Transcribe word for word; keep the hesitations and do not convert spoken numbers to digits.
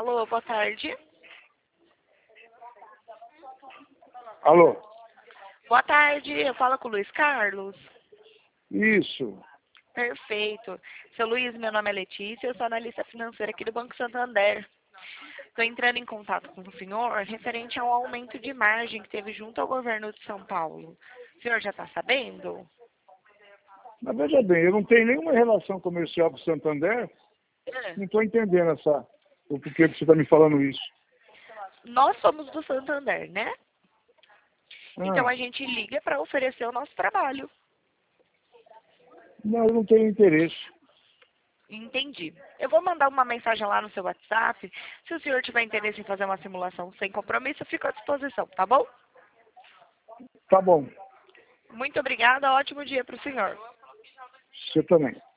Alô, boa tarde. Alô? Boa tarde, eu falo com o Luiz Carlos. Isso. Perfeito. Seu Luiz, meu nome é Letícia, eu sou analista financeira aqui do Banco Santander. Estou entrando em contato com o senhor referente ao aumento de margem que teve junto ao governo de São Paulo. O senhor já está sabendo? Mas veja bem, eu não tenho nenhuma relação comercial com o Santander, É. não estou entendendo essa, o porquê que você está me falando isso. Nós somos do Santander, né? Então Ah, a gente liga para oferecer o nosso trabalho. não, eu não tenho interesse. Entendi. Eu vou mandar uma mensagem lá no seu WhatsApp. Se o senhor tiver interesse em fazer uma simulação sem compromisso, eu fico à disposição, tá bom? Tá bom, Muito obrigada, ótimo dia para o senhor. você também.